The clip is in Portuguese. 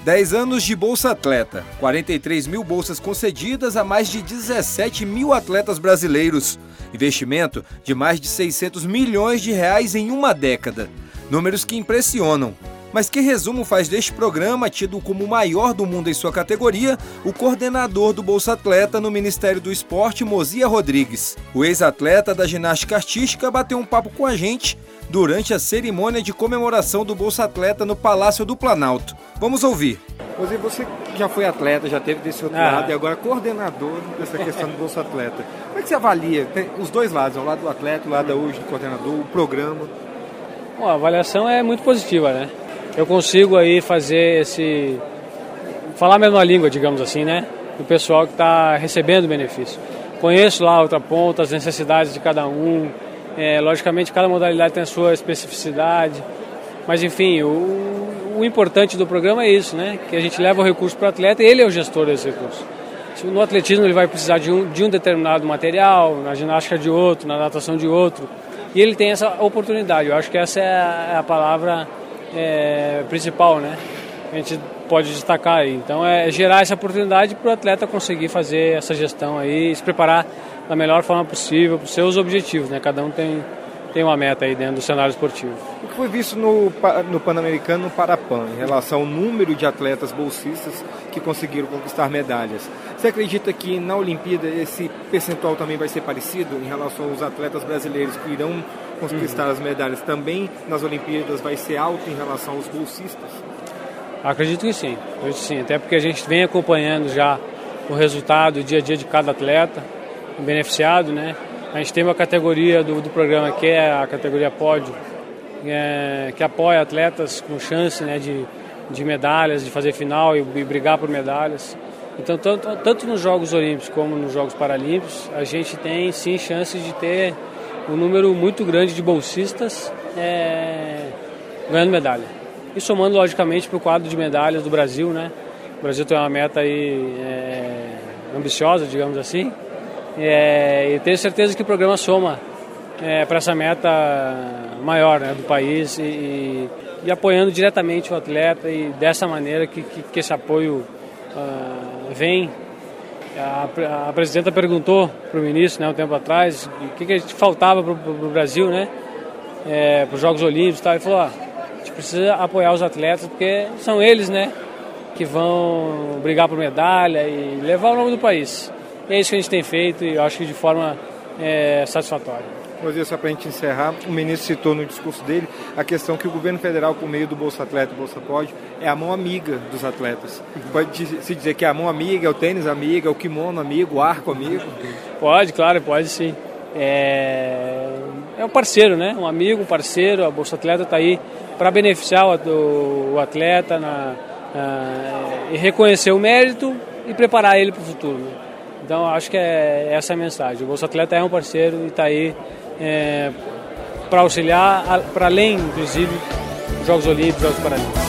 10 anos de Bolsa Atleta, 43 mil bolsas concedidas a mais de 17 mil atletas brasileiros. Investimento de mais de 600 milhões de reais em uma década. Números que impressionam. Mas que resumo faz deste programa, tido como o maior do mundo em sua categoria, o coordenador do Bolsa Atleta no Ministério do Esporte, Mozia Rodrigues. O ex-atleta da ginástica artística bateu um papo com a gente durante a cerimônia de comemoração do Bolsa Atleta no Palácio do Planalto. Vamos ouvir. Mozia, você já foi atleta, já teve desse outro lado e agora coordenador dessa questão do Bolsa Atleta. Como é que você avalia? Tem os dois lados, o lado do atleta, o lado hoje do coordenador, o programa. Bom, a avaliação é muito positiva, né? Eu consigo aí falar a mesma língua, digamos assim, né? Do pessoal que está recebendo o benefício. Conheço lá a outra ponta, as necessidades de cada um. Logicamente, cada modalidade tem a sua especificidade. Mas, enfim, o importante do programa é isso, né? Que a gente leva o recurso para o atleta e ele é o gestor desse recurso. No atletismo ele vai precisar de um determinado material, na ginástica de outro, na natação de outro. E ele tem essa oportunidade. Eu acho que essa é a palavra principal, né? A gente pode destacar aí. Então é gerar essa oportunidade para o atleta conseguir fazer essa gestão aí, se preparar da melhor forma possível para os seus objetivos, né? Cada um tem uma meta aí dentro do cenário esportivo. O que foi visto no Pan-Americano, no Parapan, em relação ao número de atletas bolsistas que conseguiram conquistar medalhas? Você acredita que na Olimpíada esse percentual também vai ser parecido em relação aos atletas brasileiros que irão conquistar as medalhas? Também nas Olimpíadas vai ser alto em relação aos bolsistas? Acredito que sim, até porque a gente vem acompanhando já o resultado, o dia a dia de cada atleta beneficiado, né? A gente tem uma categoria do programa que é a categoria pódio, que apoia atletas com chance, né, de medalhas, de fazer final e brigar por medalhas. Então, tanto nos Jogos Olímpicos como nos Jogos Paralímpicos, a gente tem sim chance de ter um número muito grande de bolsistas ganhando medalha. E somando, logicamente, para o quadro de medalhas do Brasil, né? O Brasil tem uma meta aí ambiciosa, digamos assim. E tenho certeza que o programa soma para essa meta maior, né, do país e apoiando diretamente o atleta e dessa maneira que esse apoio vem. A presidenta perguntou para o ministro, né, um tempo atrás o que a gente faltava para o Brasil, né, para os Jogos Olímpicos e tal. Ele falou, a gente precisa apoiar os atletas porque são eles, né, que vão brigar por medalha e levar o nome do país. E é isso que a gente tem feito e eu acho que de forma satisfatória. Mozia, só para a gente encerrar, o ministro citou no discurso dele a questão que o governo federal, por meio do Bolsa Atleta e Bolsa Pódio, é a mão amiga dos atletas. Pode se dizer que é a mão amiga, é o tênis amiga, é o kimono amigo, o arco amigo? Pode, claro, pode sim. É um parceiro, né? Um amigo, um parceiro. A Bolsa Atleta está aí para beneficiar o atleta e reconhecer o mérito e preparar ele para o futuro, né? Então, acho que é essa a mensagem. O Bolsa Atleta é um parceiro e está aí para auxiliar, para além, inclusive, dos Jogos Olímpicos e Jogos Paralímpicos.